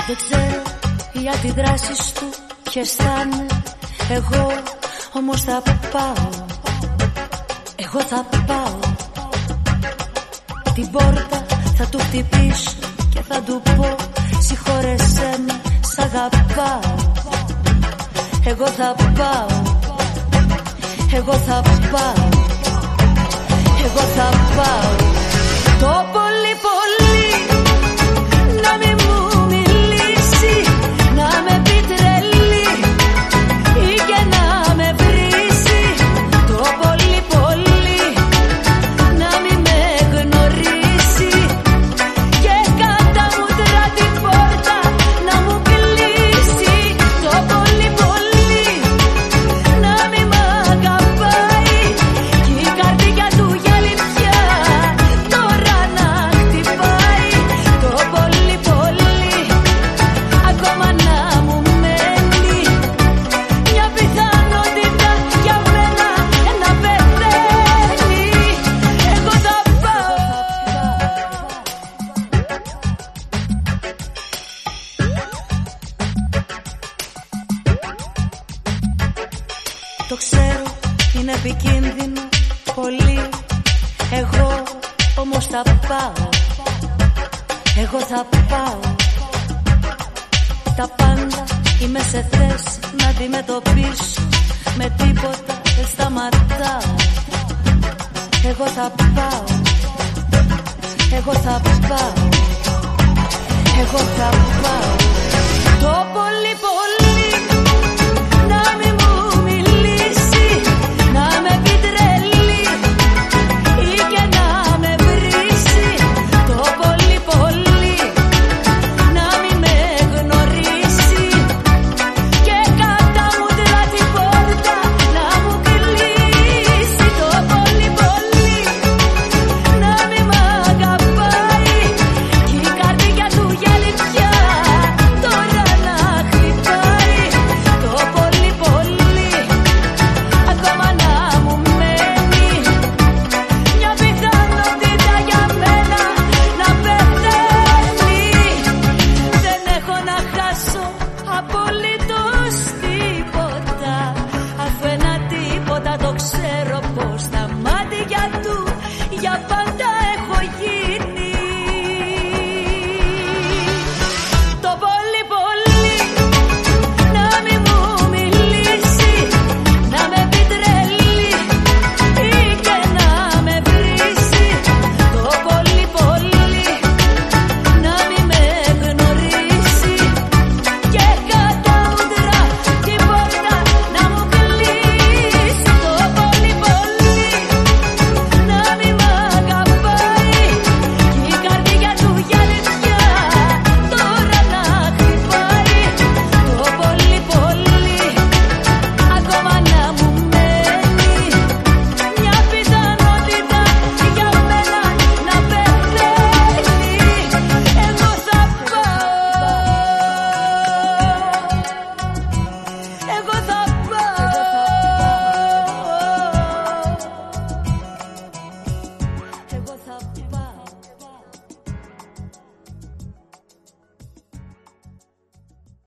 Δεν ξέρω οι αντιδράσεις του ποιες θα είναι. Εγώ όμως θα πάω. Εγώ θα πάω. Την πόρτα θα του χτυπήσω και θα του πω συγχώρεσέ με, σ' αγαπάω. Εγώ θα πάω. Εγώ θα πάω. Εγώ θα πάω. Το πολύ πολύ να μην μου μιλήσει, να με πει τρελή ή και να με βρίσει. Το πολύ πολύ να μην με γνωρίσει και κατά μούτρα την πόρτα να μου κλείσει. Το πολύ πολύ να μην μ' αγαπάει κι η καρδιά του γυαλί πια τώρα να χτυπάει. Το πολύ πολύ ακόμα να μου μένει μια πιθανότητα για μένα να πεθαίνει. Εγώ θα πάω. Το ξέρω είναι επικίνδυνο πολύ. Εγώ όμως θα πάω. Εγώ θα πάω. Τα πάντα είμαι σε θέση να αντιμετωπίσω. Με τίποτα δεν σταματάω. Εγώ θα πάω. Εγώ θα πάω. Εγώ θα πάω. Το πολύ πολύ